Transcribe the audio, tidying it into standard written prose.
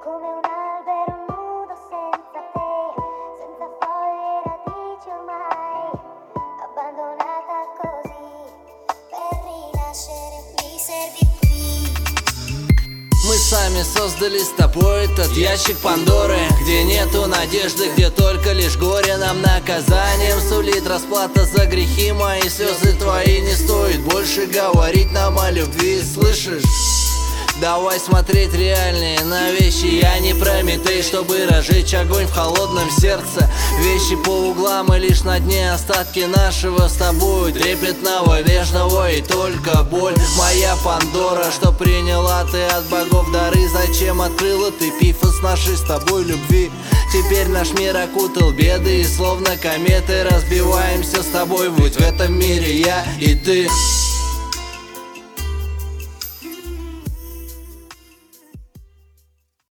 come un albero nudo senza te, senza foglie e radici ormai, abbandonata così, per rinascere mi servi qui. Мы сами создали с тобой этот ящик Пандоры, где нету надежды, где только лишь горе. Нам наказанием сулит расплата за грехи мои. Слезы твои не стоит больше говорить нам о любви, слышишь? Давай смотреть реальнее на вещи. Я не Прометей, чтобы разжечь огонь в холодном сердце. Вещи по углам и лишь на дне остатки нашего с тобой трепетного, нежного и только боль. Моя Пандора, что приняла ты от богов дары. Зачем открыла ты пифос нашей с тобой любви? Теперь наш мир окутал беды, и словно кометы разбиваемся с тобой. Будь в этом мире я и ты.